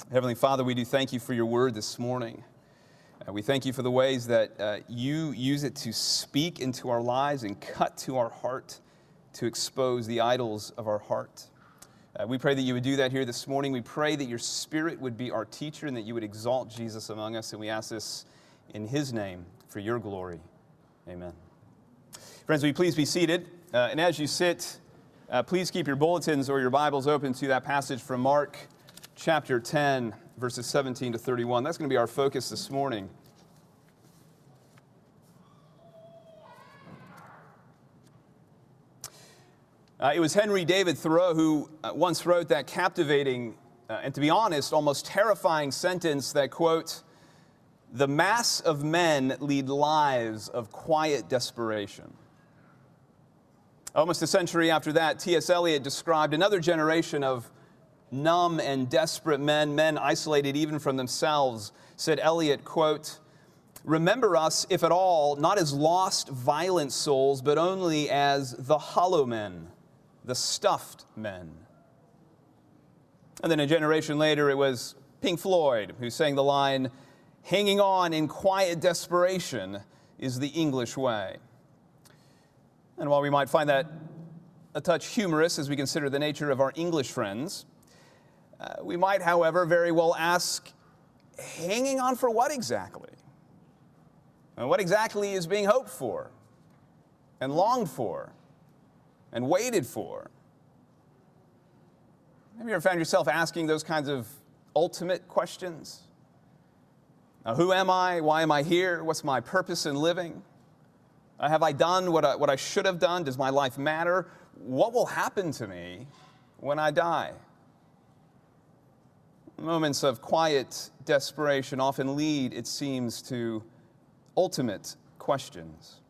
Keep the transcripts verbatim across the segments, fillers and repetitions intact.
Heavenly Father, we do thank you for your word this morning. Uh, we thank you for the ways that uh, you use it to speak into our lives and cut to our heart, to expose the idols of our heart. Uh, we pray that you would do that here this morning. We pray that your Spirit would be our teacher and that you would exalt Jesus among us. And we ask this in his name for your glory. Amen. Friends, will you please be seated? Uh, and as you sit, uh, please keep your bulletins or your Bibles open to that passage from Mark chapter ten, verses seventeen to thirty-one. That's going to be our focus this morning. Uh, it was Henry David Thoreau who uh, once wrote that captivating, uh, and to be honest, almost terrifying sentence that, quote, "The mass of men lead lives of quiet desperation." Almost a century after that, T S Eliot described another generation of numb and desperate men, men isolated even from themselves. Said Eliot, quote, "Remember us, if at all, not as lost, violent souls, but only as the hollow men, the stuffed men." And then a generation later, it was Pink Floyd who sang the line, "Hanging on in quiet desperation is the English way." And while we might find that a touch humorous as we consider the nature of our English friends, uh, we might, however, very well ask, hanging on for what exactly? And what exactly is being hoped for and longed for and waited for? Have you ever found yourself asking those kinds of ultimate questions? Now, who am I? Why am I here? What's my purpose in living? Uh, have I done what I, what I should have done? Does my life matter? What will happen to me when I die? Moments of quiet desperation often lead, it seems, to ultimate questions.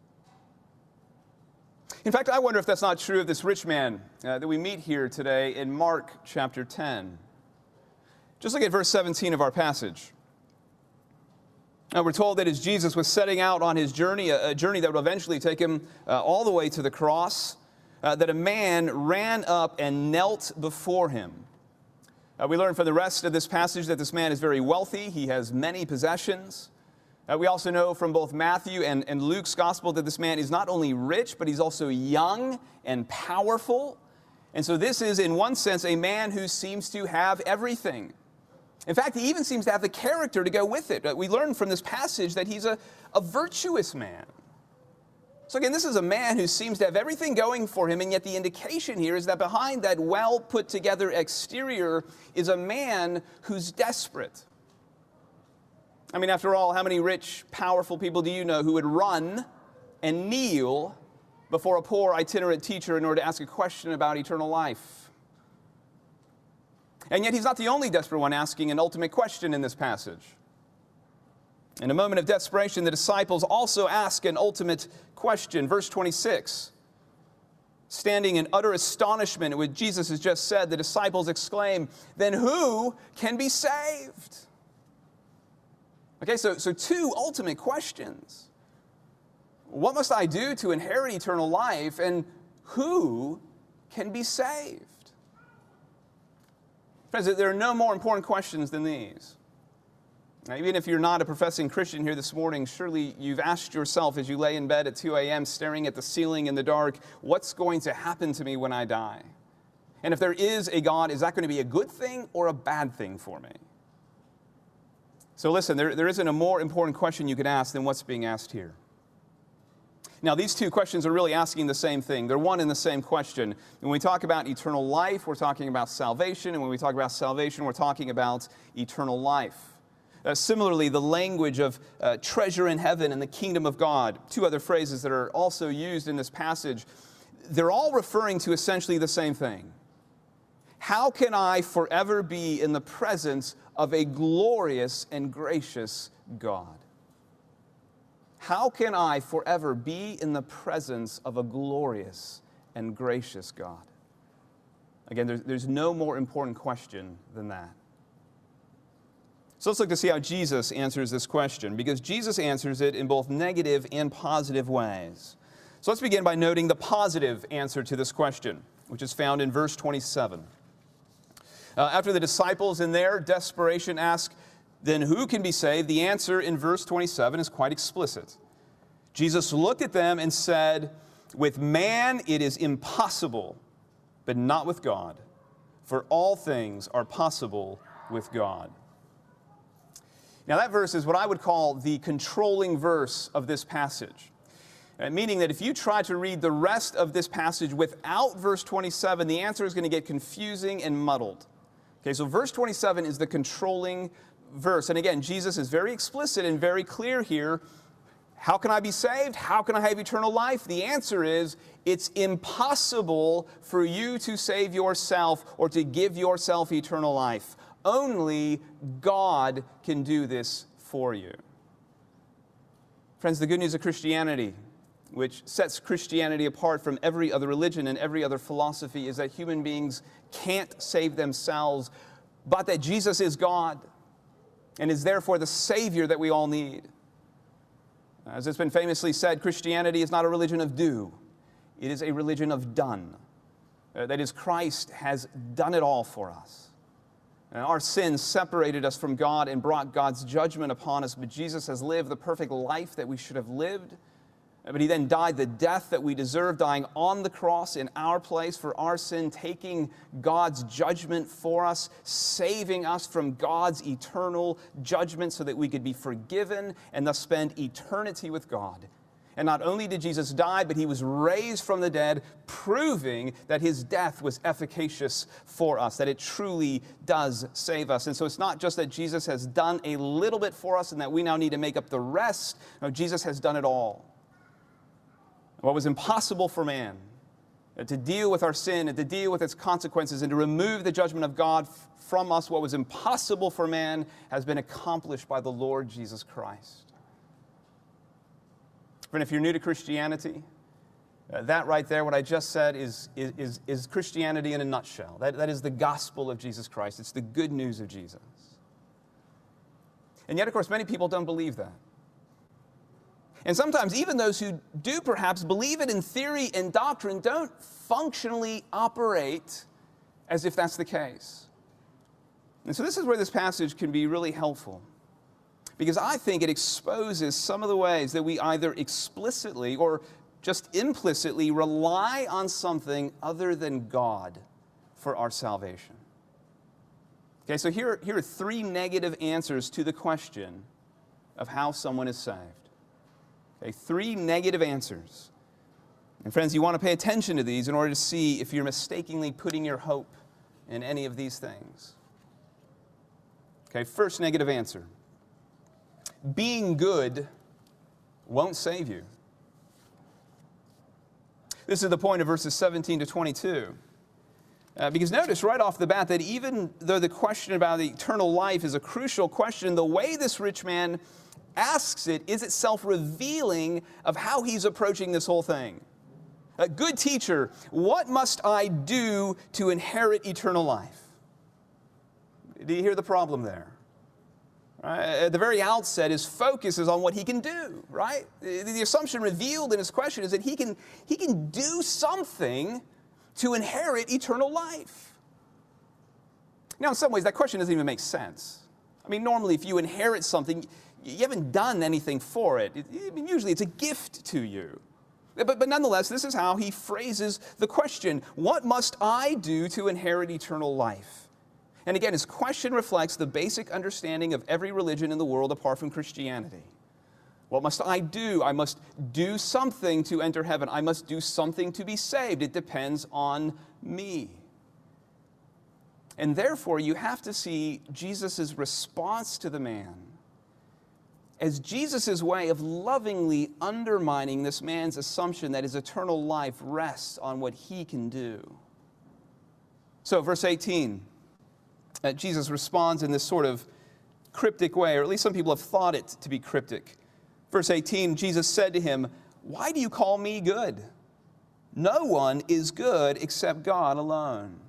In fact, I wonder if that's not true of this rich man uh, that we meet here today in Mark chapter ten. Just look at verse seventeen of our passage. Now, we're told that as Jesus was setting out on his journey, a, a journey that would eventually take him uh, all the way to the cross, uh, that a man ran up and knelt before him. Uh, we learn from the rest of this passage that this man is very wealthy. He has many possessions. Uh, we also know from both Matthew and, and Luke's gospel that this man is not only rich, but he's also young and powerful. And so this is, in one sense, a man who seems to have everything. In fact, he even seems to have the character to go with it. Uh, we learn from this passage that he's a, a virtuous man. So again, this is a man who seems to have everything going for him, and yet the indication here is that behind that well-put-together exterior is a man who's desperate. I mean, after all, how many rich, powerful people do you know who would run and kneel before a poor itinerant teacher in order to ask a question about eternal life? And yet he's not the only desperate one asking an ultimate question in this passage. In a moment of desperation, the disciples also ask an ultimate question. Verse twenty-six, standing in utter astonishment at what Jesus has just said, the disciples exclaim, "Then who can be saved?" Okay, so, so two ultimate questions. What must I do to inherit eternal life, and who can be saved? Friends, there are no more important questions than these. Now, even if you're not a professing Christian here this morning, surely you've asked yourself as you lay in bed at two a.m. staring at the ceiling in the dark, what's going to happen to me when I die? And if there is a God, is that going to be a good thing or a bad thing for me? So listen, there, there isn't a more important question you could ask than what's being asked here. Now, these two questions are really asking the same thing. They're one and the same question. When we talk about eternal life, we're talking about salvation. And when we talk about salvation, we're talking about eternal life. Uh, similarly, the language of uh, treasure in heaven and the kingdom of God, two other phrases that are also used in this passage, they're all referring to essentially the same thing. How can I forever be in the presence of a glorious and gracious God? How can I forever be in the presence of a glorious and gracious God? Again, there's, there's no more important question than that. So let's look to see how Jesus answers this question, because Jesus answers it in both negative and positive ways. So let's begin by noting the positive answer to this question, which is found in verse twenty-seven. Uh, after the disciples in their desperation ask, then who can be saved? The answer in verse twenty-seven is quite explicit. Jesus looked at them and said, with man it is impossible, but not with God, for all things are possible with God. Now that verse is what I would call the controlling verse of this passage. Uh, meaning that if you try to read the rest of this passage without verse twenty-seven, the answer is going to get confusing and muddled. Okay, so verse twenty-seven is the controlling verse. And again, Jesus is very explicit and very clear here. How can I be saved? How can I have eternal life? The answer is, it's impossible for you to save yourself or to give yourself eternal life. Only God can do this for you. Friends, the good news of Christianity, which sets Christianity apart from every other religion and every other philosophy, is that human beings can't save themselves, but that Jesus is God and is therefore the Savior that we all need. As it's been famously said, Christianity is not a religion of do. It is a religion of done. Uh, that is, Christ has done it all for us. And our sins separated us from God and brought God's judgment upon us, but Jesus has lived the perfect life that we should have lived. But he then died the death that we deserve, dying on the cross in our place for our sin, taking God's judgment for us, saving us from God's eternal judgment so that we could be forgiven and thus spend eternity with God. And not only did Jesus die, but he was raised from the dead, proving that his death was efficacious for us, that it truly does save us. And so it's not just that Jesus has done a little bit for us and that we now need to make up the rest. No, Jesus has done it all. What was impossible for man, to deal with our sin and to deal with its consequences and to remove the judgment of God from us, what was impossible for man has been accomplished by the Lord Jesus Christ. Friend, if you're new to Christianity, uh, that right there, what I just said, is, is, is Christianity in a nutshell. That, that is the gospel of Jesus Christ. It's the good news of Jesus. And yet, of course, many people don't believe that. And sometimes even those who do perhaps believe it in theory and doctrine don't functionally operate as if that's the case. And so this is where this passage can be really helpful, because I think it exposes some of the ways that we either explicitly or just implicitly rely on something other than God for our salvation. Okay, so here, here are three negative answers to the question of how someone is saved. Okay, three negative answers. And friends, you want to pay attention to these in order to see if you're mistakenly putting your hope in any of these things. Okay, first negative answer. Being good won't save you. This is the point of verses seventeen to twenty-two. Uh, because notice right off the bat that even though the question about the eternal life is a crucial question, the way this rich man asks it is itself revealing of how he's approaching this whole thing. A good teacher, what must I do to inherit eternal life? Do you hear the problem there? Right? At the very outset, his focus is on what he can do, right? The, the assumption revealed in his question is that he can, he can do something to inherit eternal life. Now, in some ways, that question doesn't even make sense. I mean, normally, if you inherit something, you haven't done anything for it. it I mean, usually, it's a gift to you. But, but nonetheless, this is how he phrases the question. What must I do to inherit eternal life? And again, his question reflects the basic understanding of every religion in the world apart from Christianity. What must I do? I must do something to enter heaven. I must do something to be saved. It depends on me. And therefore, you have to see Jesus' response to the man as Jesus' way of lovingly undermining this man's assumption that his eternal life rests on what he can do. So, verse eighteen, uh, Jesus responds in this sort of cryptic way, or at least some people have thought it to be cryptic. Verse eighteen, Jesus said to him, "Why do you call me good? No one is good except God alone."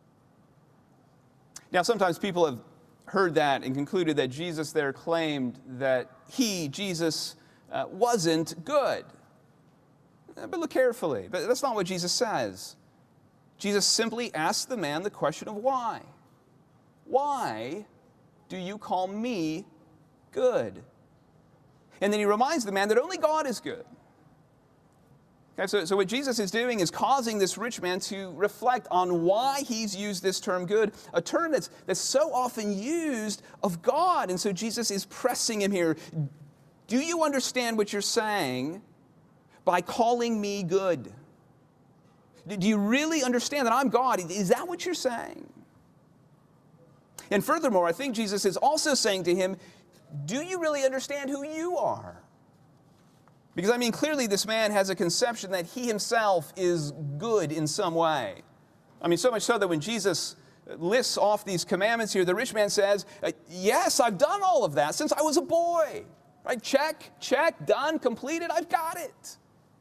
Now, sometimes people have heard that and concluded that Jesus there claimed that he, Jesus, uh, wasn't good. But look carefully. But that's not what Jesus says. Jesus simply asked the man the question of why. why do you call me good? And then he reminds the man that only God is good. Okay, so, so what Jesus is doing is causing this rich man to reflect on why he's used this term good, a term that's, that's so often used of God. And so Jesus is pressing him here. Do you understand what you're saying by calling me good? Do you really understand that I'm God? Is that what you're saying? And furthermore, I think Jesus is also saying to him, do you really understand who you are? Because, I mean, clearly this man has a conception that he himself is good in some way. I mean, so much so that when Jesus lists off these commandments here, the rich man says, yes, I've done all of that since I was a boy. Right? Check, check, done, completed, I've got it.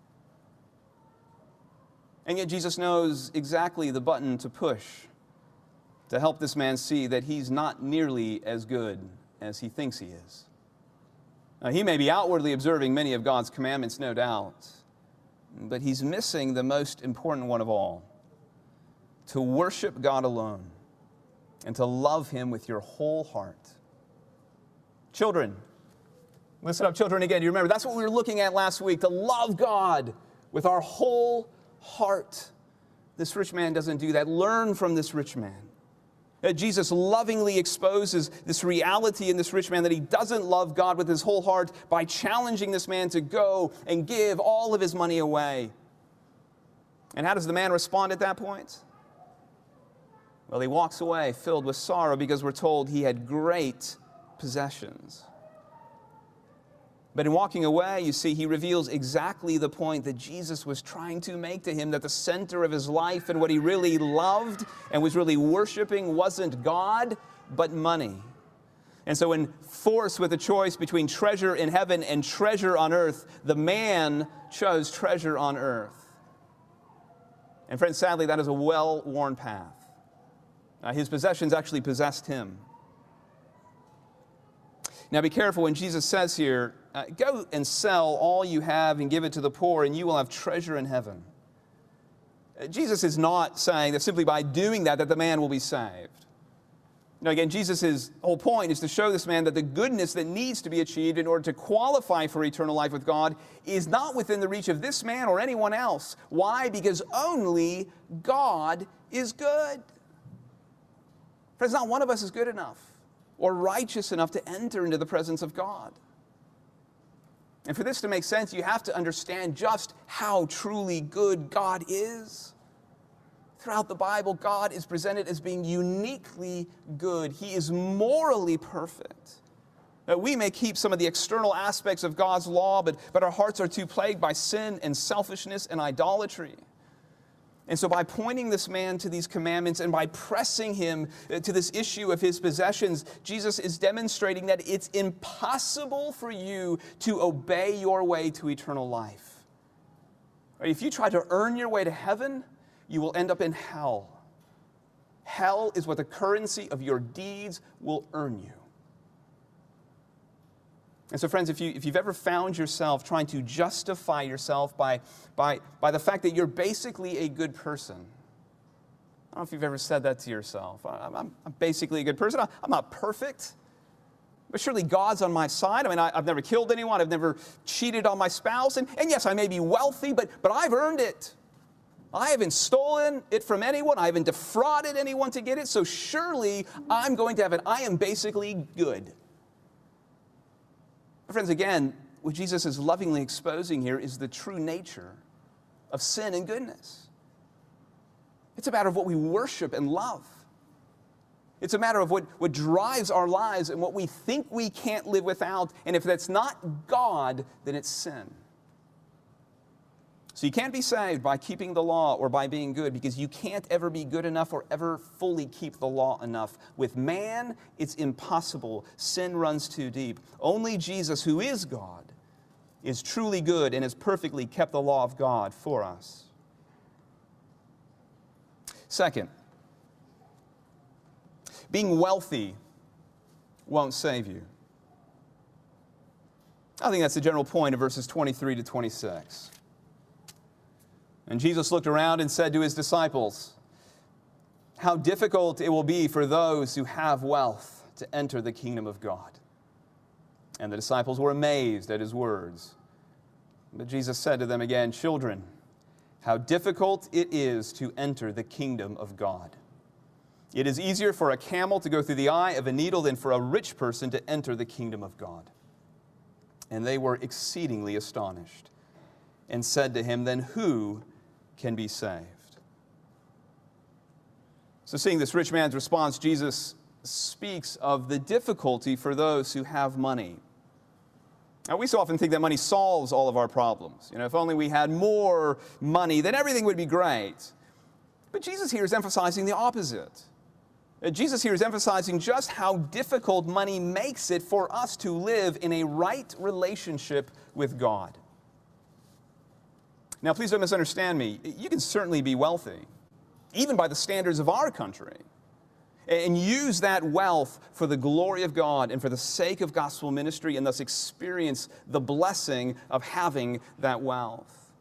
And yet Jesus knows exactly the button to push to help this man see that he's not nearly as good as he thinks he is. Now, he may be outwardly observing many of God's commandments, no doubt, but he's missing the most important one of all: to worship God alone and to love him with your whole heart. Children, listen up, children, again. You remember, that's what we were looking at last week, to love God with our whole heart. This rich man doesn't do that. Learn from this rich man. Jesus lovingly exposes this reality in this rich man that he doesn't love God with his whole heart by challenging this man to go and give all of his money away. And how does the man respond at that point? Well, he walks away filled with sorrow because we're told he had great possessions. But in walking away, you see, he reveals exactly the point that Jesus was trying to make to him, that the center of his life and what he really loved and was really worshiping wasn't God, but money. And so when forced with a choice between treasure in heaven and treasure on earth, the man chose treasure on earth. And friends, sadly, that is a well-worn path. Uh, his possessions actually possessed him. Now be careful when Jesus says here, uh, go and sell all you have and give it to the poor, and you will have treasure in heaven. Uh, Jesus is not saying that simply by doing that, that the man will be saved. Now again, Jesus' whole point is to show this man that the goodness that needs to be achieved in order to qualify for eternal life with God is not within the reach of this man or anyone else. Why? Because only God is good. Friends, not one of us is good enough or righteous enough to enter into the presence of God. And for this to make sense, you have to understand just how truly good God is. Throughout the Bible, God is presented as being uniquely good. He is morally perfect. Now, we may keep some of the external aspects of God's law, but, but our hearts are too plagued by sin and selfishness and idolatry. And so by pointing this man to these commandments and by pressing him to this issue of his possessions, Jesus is demonstrating that it's impossible for you to obey your way to eternal life. If you try to earn your way to heaven, you will end up in hell. Hell is what the currency of your deeds will earn you. And so, friends, if, you, if you've ever found yourself trying to justify yourself by, by, by the fact that you're basically a good person, I don't know if you've ever said that to yourself. I'm, I'm, I'm basically a good person. I'm not perfect, but surely God's on my side. I mean, I, I've never killed anyone. I've never cheated on my spouse. And, and yes, I may be wealthy, but, but I've earned it. I haven't stolen it from anyone. I haven't defrauded anyone to get it. So surely I'm going to have it. I am basically good. Friends, again, what Jesus is lovingly exposing here is the true nature of sin and goodness. It's a matter of what we worship and love. It's a matter of what, what drives our lives and what we think we can't live without. And if that's not God, then it's sin. So you can't be saved by keeping the law or by being good, because you can't ever be good enough or ever fully keep the law enough. With man, it's impossible. Sin runs too deep. Only Jesus, who is God, is truly good and has perfectly kept the law of God for us. Second, being wealthy won't save you. I think that's the general point of verses twenty-three to twenty-six. And Jesus looked around and said to his disciples, how difficult it will be for those who have wealth to enter the kingdom of God. And the disciples were amazed at his words. But Jesus said to them again, children, how difficult it is to enter the kingdom of God. It is easier for a camel to go through the eye of a needle than for a rich person to enter the kingdom of God. And they were exceedingly astonished and said to him, then who can be saved? So seeing this rich man's response, Jesus speaks of the difficulty for those who have money. Now, we so often think that money solves all of our problems. You know, if only we had more money, then everything would be great. But Jesus here is emphasizing the opposite. Uh, Jesus here is emphasizing just how difficult money makes it for us to live in a right relationship with God. Now, please don't misunderstand me. You can certainly be wealthy, even by the standards of our country, and use that wealth for the glory of God and for the sake of gospel ministry, and thus experience the blessing of having that wealth.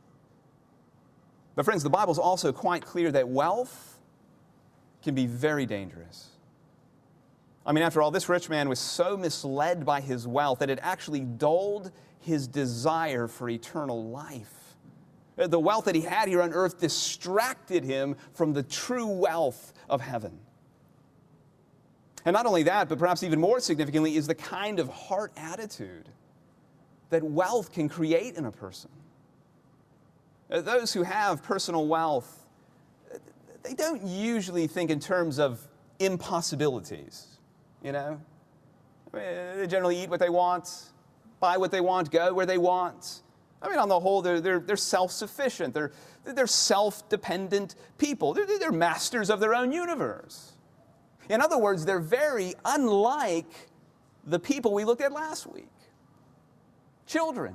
But friends, the Bible is also quite clear that wealth can be very dangerous. I mean, after all, this rich man was so misled by his wealth that it actually dulled his desire for eternal life. The wealth that he had here on earth distracted him from the true wealth of heaven. And not only that, but perhaps even more significantly, is the kind of heart attitude that wealth can create in a person. Those who have personal wealth, they don't usually think in terms of impossibilities, you know? I mean, they generally eat what they want, buy what they want, go where they want. I mean, on the whole, they're, they're, they're self-sufficient. They're, they're self-dependent people. They're, they're masters of their own universe. In other words, they're very unlike the people we looked at last week. Children.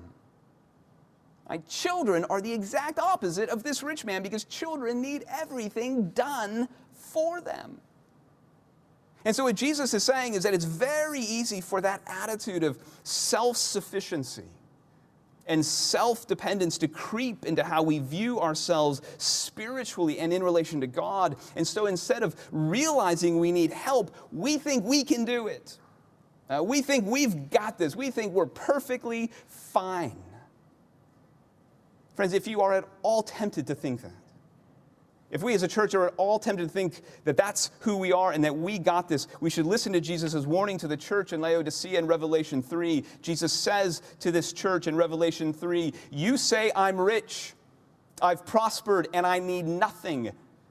Like, children are the exact opposite of this rich man, because children need everything done for them. And so what Jesus is saying is that it's very easy for that attitude of self-sufficiency and self-dependence to creep into how we view ourselves spiritually and in relation to God. And so instead of realizing we need help, we think we can do it. Uh, we think we've got this. We think we're perfectly fine. Friends, if you are at all tempted to think that, if we as a church are at all tempted to think that that's who we are and that we got this, we should listen to Jesus' warning to the church in Laodicea in Revelation three. Jesus says to this church in Revelation three, you say I'm rich, I've prospered, and I need nothing,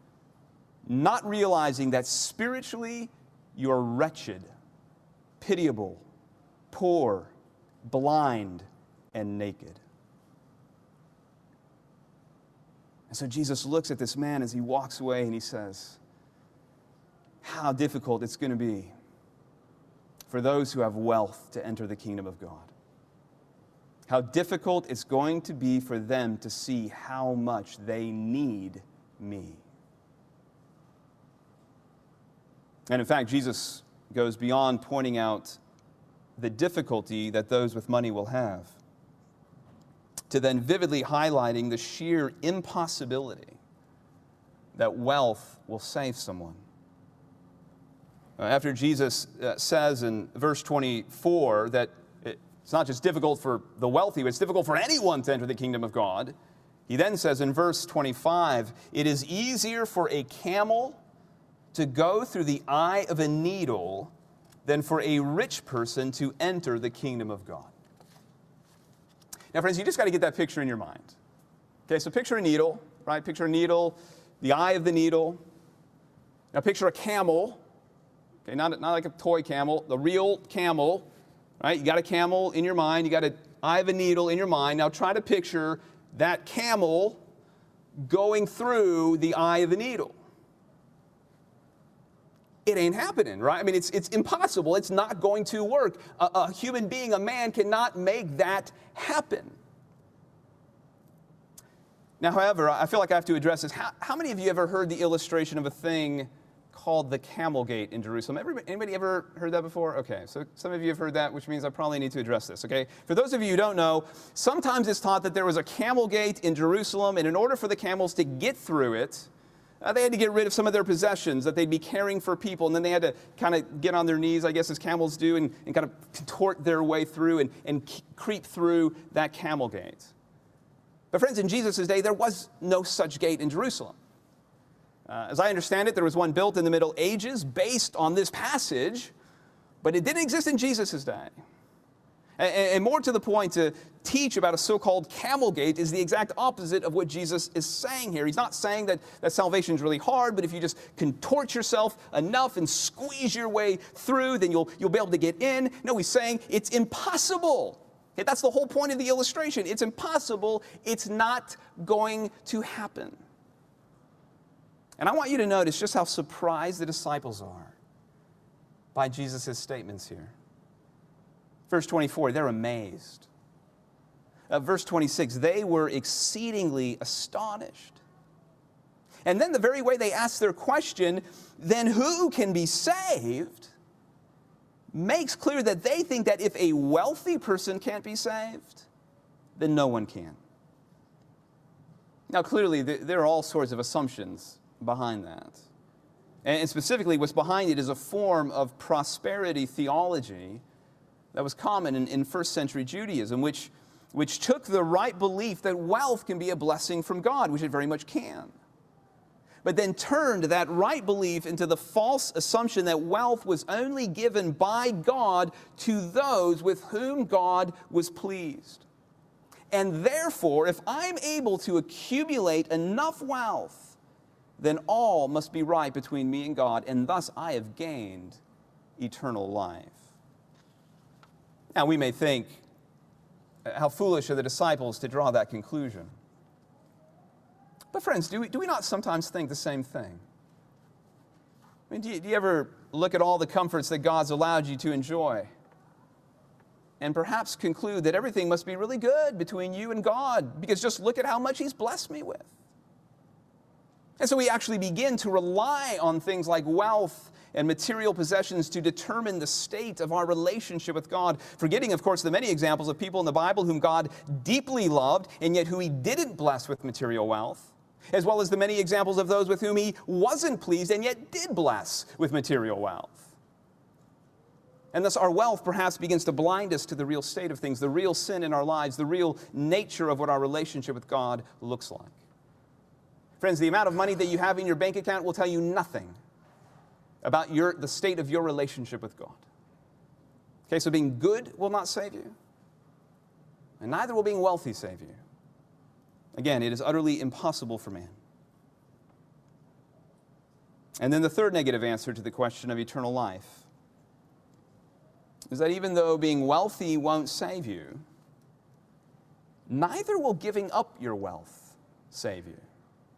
not realizing that spiritually you're wretched, pitiable, poor, blind, and naked. And so Jesus looks at this man as he walks away and he says, how difficult it's going to be for those who have wealth to enter the kingdom of God. How difficult it's going to be for them to see how much they need me. And in fact, Jesus goes beyond pointing out the difficulty that those with money will have, to then vividly highlighting the sheer impossibility that wealth will save someone. Uh, after Jesus uh, says in verse twenty-four that it's not just difficult for the wealthy, but it's difficult for anyone to enter the kingdom of God, he then says in verse twenty-five, it is easier for a camel to go through the eye of a needle than for a rich person to enter the kingdom of God. Now, friends, you just got to get that picture in your mind. Okay, so picture a needle, right? Picture a needle, the eye of the needle. Now, picture a camel. Okay, not, not like a toy camel, the real camel, right? You got a camel in your mind. You got an eye of a needle in your mind. Now, try to picture that camel going through the eye of the needle. It ain't happening, right? I mean, it's, it's impossible. It's not going to work. A, a human being, a man, cannot make that happen. Now, however, I feel like I have to address this. How, how many of you ever heard the illustration of a thing called the Camel Gate in Jerusalem? Everybody, anybody ever heard that before? Okay, so some of you have heard that, which means I probably need to address this, okay? For those of you who don't know, sometimes it's taught that there was a camel gate in Jerusalem, and in order for the camels to get through it, Uh, they had to get rid of some of their possessions that they'd be caring for people, and then they had to kind of get on their knees, I guess, as camels do, and, and kind of contort their way through and, and creep through that camel gate. But friends, in Jesus' day, there was no such gate in Jerusalem. Uh, as I understand it, there was one built in the Middle Ages based on this passage, but it didn't exist in Jesus' day. And, and more to the point, to teach about a so-called camel gate is the exact opposite of what Jesus is saying here. He's not saying that, that salvation is really hard, but if you just contort yourself enough and squeeze your way through, then you'll, you'll be able to get in. No, he's saying it's impossible. Okay, that's the whole point of the illustration. It's impossible. It's not going to happen. And I want you to notice just how surprised the disciples are by Jesus' statements here. Verse twenty-four, they're amazed. Uh, verse twenty-six, they were exceedingly astonished. And then the very way they ask their question, then who can be saved, makes clear that they think that if a wealthy person can't be saved, then no one can. Now clearly there are all sorts of assumptions behind that. And specifically what's behind it is a form of prosperity theology that was common in, in first century Judaism, which, which took the right belief that wealth can be a blessing from God, which it very much can, but then turned that right belief into the false assumption that wealth was only given by God to those with whom God was pleased. And therefore, if I'm able to accumulate enough wealth, then all must be right between me and God, and thus I have gained eternal life. Now, we may think, how foolish are the disciples to draw that conclusion. But friends, do we, do we not sometimes think the same thing? I mean, do you, do you ever look at all the comforts that God's allowed you to enjoy and perhaps conclude that everything must be really good between you and God, because just look at how much He's blessed me with? And so we actually begin to rely on things like wealth and material possessions to determine the state of our relationship with God, forgetting, of course, the many examples of people in the Bible whom God deeply loved and yet who He didn't bless with material wealth, as well as the many examples of those with whom He wasn't pleased and yet did bless with material wealth. And thus our wealth perhaps begins to blind us to the real state of things, the real sin in our lives, the real nature of what our relationship with God looks like. Friends, the amount of money that you have in your bank account will tell you nothing about your, the state of your relationship with God. Okay, so being good will not save you, and neither will being wealthy save you. Again, it is utterly impossible for man. And then the third negative answer to the question of eternal life is that even though being wealthy won't save you, neither will giving up your wealth save you.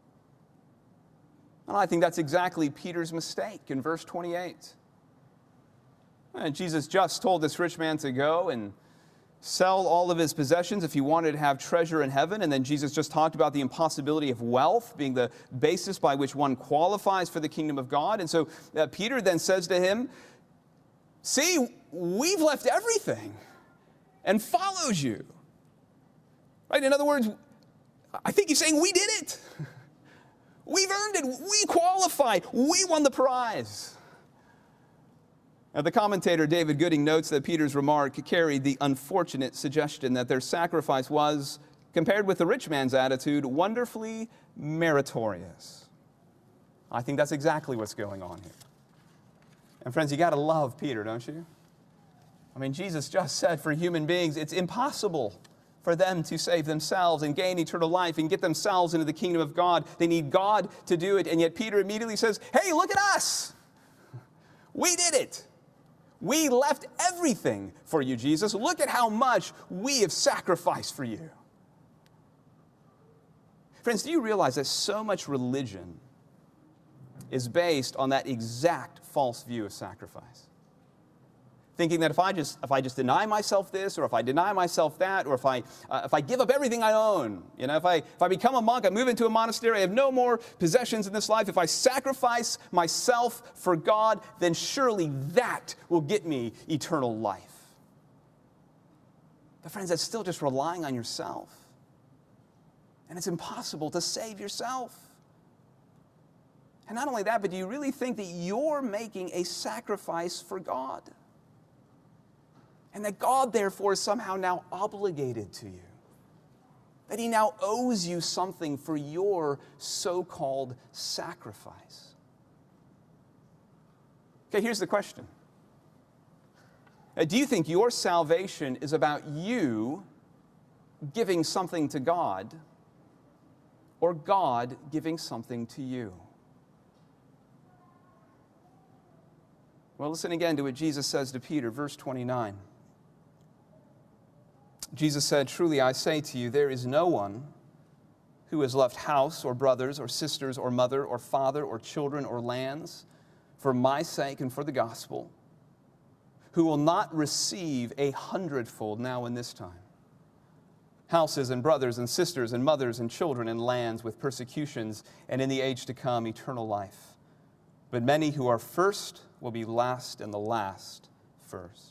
And I think that's exactly Peter's mistake in verse twenty-eight. And Jesus just told this rich man to go and sell all of his possessions if he wanted to have treasure in heaven. And then Jesus just talked about the impossibility of wealth being the basis by which one qualifies for the kingdom of God. And so uh, Peter then says to him, see, we've left everything and followed you. Right? In other words, I think he's saying we did it. We've earned it. We qualified. We won the prize. Now, the commentator David Gooding notes that Peter's remark carried the unfortunate suggestion that their sacrifice was, compared with the rich man's attitude, wonderfully meritorious. I think that's exactly what's going on here. And friends, you got to love Peter, don't you? I mean, Jesus just said for human beings, it's impossible for them to save themselves and gain eternal life and get themselves into the kingdom of God. They need God to do it. And yet Peter immediately says, hey, look at us. We did it. We left everything for you, Jesus. Look at how much we have sacrificed for you. Friends, do you realize that so much religion is based on that exact false view of sacrifice? Thinking that if I just if I just deny myself this, or if I deny myself that, or if I uh, if I give up everything I own, you know, if I if I become a monk, I move into a monastery, I have no more possessions in this life. If I sacrifice myself for God, then surely that will get me eternal life. But friends, that's still just relying on yourself, and it's impossible to save yourself. And not only that, but do you really think that you're making a sacrifice for God? And that God, therefore, is somehow now obligated to you? That he now owes you something for your so-called sacrifice? Okay, here's the question. Uh, do you think your salvation is about you giving something to God, or God giving something to you? Well, listen again to what Jesus says to Peter, verse twenty-nine. Jesus said, "Truly I say to you, there is no one who has left house or brothers or sisters or mother or father or children or lands for my sake and for the gospel, who will not receive a hundredfold now in this time. Houses and brothers and sisters and mothers and children and lands with persecutions, and in the age to come eternal life. But many who are first will be last, and the last first."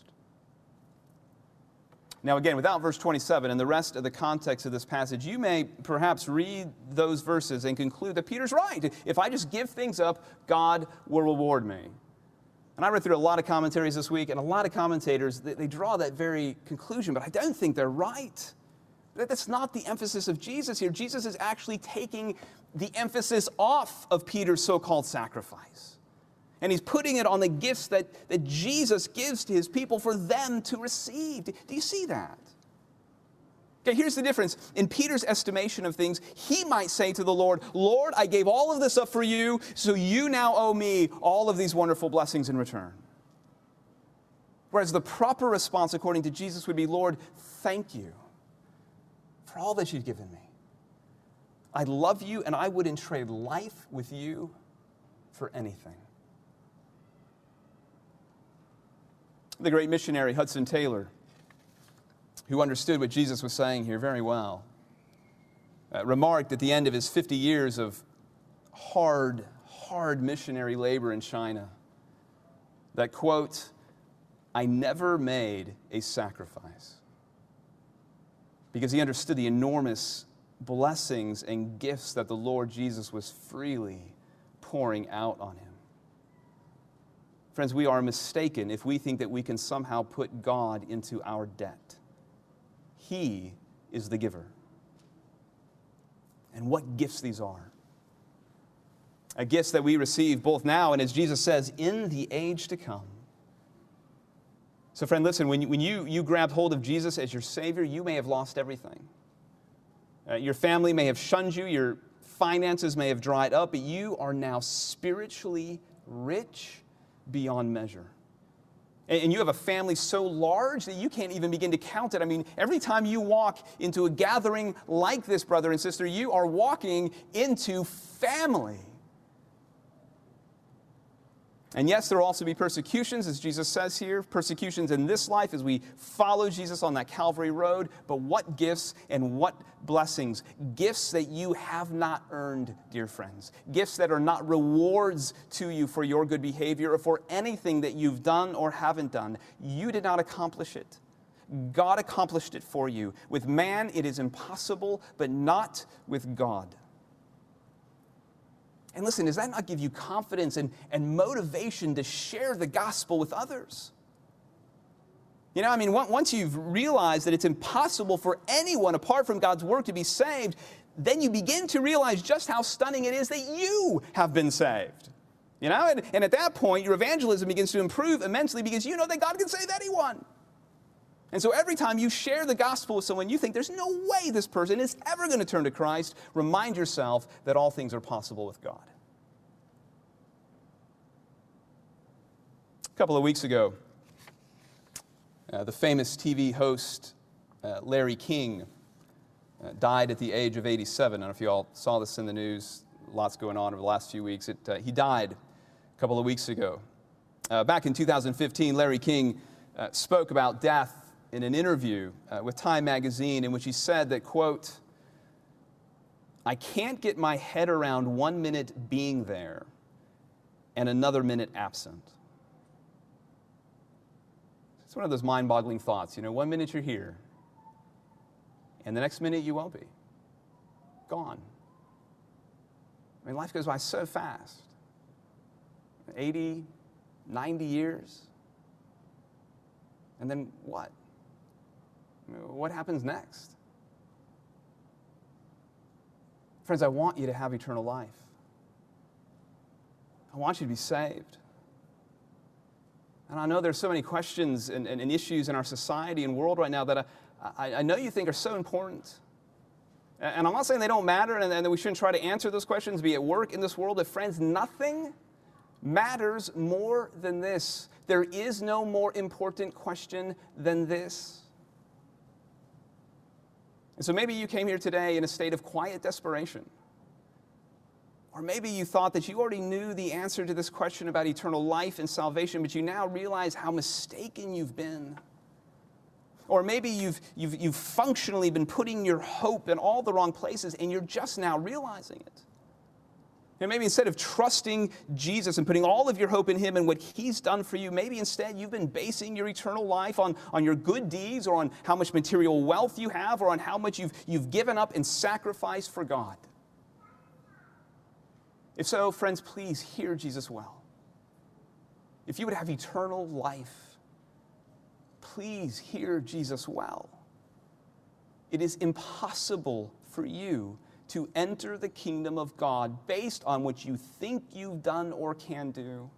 Now again, without verse twenty-seven and the rest of the context of this passage, you may perhaps read those verses and conclude that Peter's right. If I just give things up, God will reward me. And I read through a lot of commentaries this week, and a lot of commentators, they, they draw that very conclusion, but I don't think they're right. That's not the emphasis of Jesus here. Jesus is actually taking the emphasis off of Peter's so-called sacrifice. And he's putting it on the gifts that, that Jesus gives to his people for them to receive. Do you see that? Okay, here's the difference. In Peter's estimation of things, he might say to the Lord, "Lord, I gave all of this up for you, so you now owe me all of these wonderful blessings in return." Whereas the proper response, according to Jesus, would be, "Lord, thank you for all that you've given me. I love you, and I wouldn't trade life with you for anything." The great missionary Hudson Taylor, who understood what Jesus was saying here very well, uh, remarked at the end of his fifty years of hard, hard missionary labor in China that, quote, "I never made a sacrifice," because he understood the enormous blessings and gifts that the Lord Jesus was freely pouring out on him. Friends, we are mistaken if we think that we can somehow put God into our debt. He is the giver. And what gifts these are. A gifts that we receive both now and, as Jesus says, in the age to come. So friend, listen, when you, when you, you grabbed hold of Jesus as your Savior, you may have lost everything. Uh, your family may have shunned you, your finances may have dried up, but you are now spiritually rich beyond measure. And you have a family so large that you can't even begin to count it. I mean, every time you walk into a gathering like this, brother and sister, you are walking into family. And yes, there will also be persecutions, as Jesus says here, persecutions in this life as we follow Jesus on that Calvary road. But what gifts and what blessings? Gifts that you have not earned, dear friends. Gifts that are not rewards to you for your good behavior or for anything that you've done or haven't done. You did not accomplish it. God accomplished it for you. With man, it is impossible, but not with God. And listen, does that not give you confidence and, and motivation to share the gospel with others? You know, I mean, once you've realized that it's impossible for anyone apart from God's work to be saved, then you begin to realize just how stunning it is that you have been saved. You know, and, and at that point, your evangelism begins to improve immensely because you know that God can save anyone. And so every time you share the gospel with someone, you think there's no way this person is ever going to turn to Christ, remind yourself that all things are possible with God. A couple of weeks ago, uh, the famous T V host uh, Larry King uh, died at the age of eighty-seven. I don't know if you all saw this in the news. Lots going on over the last few weeks. It, uh, he died a couple of weeks ago. Uh, back in two thousand fifteen, Larry King uh, spoke about death in an interview uh, with Time magazine in which he said that, quote, "I can't get my head around one minute being there and another minute absent." It's one of those mind-boggling thoughts. You know, one minute you're here, and the next minute you won't be. Gone. I mean, life goes by so fast. eighty, ninety years? And then what? What happens next? Friends, I want you to have eternal life. I want you to be saved. And I know there's so many questions and, and, and issues in our society and world right now that I, I, I know you think are so important. And I'm not saying they don't matter and, and that we shouldn't try to answer those questions, be at work in this world, but friends, nothing matters more than this. There is no more important question than this. And so maybe you came here today in a state of quiet desperation. Or maybe you thought that you already knew the answer to this question about eternal life and salvation, but you now realize how mistaken you've been. Or maybe you've, you've, you've functionally been putting your hope in all the wrong places, and you're just now realizing it. And maybe instead of trusting Jesus and putting all of your hope in Him and what He's done for you, maybe instead you've been basing your eternal life on, on your good deeds or on how much material wealth you have or on how much you've, you've given up and sacrificed for God. If so, friends, please hear Jesus well. If you would have eternal life, please hear Jesus well. It is impossible for you to enter the kingdom of God based on what you think you've done or can do.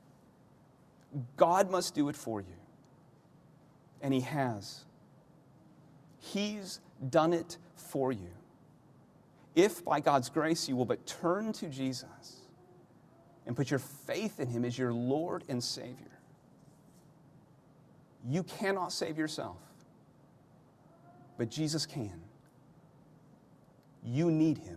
God must do it for you. And He has. He's done it for you. If by God's grace you will but turn to Jesus and put your faith in Him as your Lord and Savior, you cannot save yourself, but Jesus can. You need Him.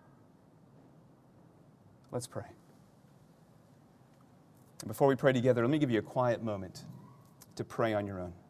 Let's pray. And before we pray together, let me give you a quiet moment to pray on your own.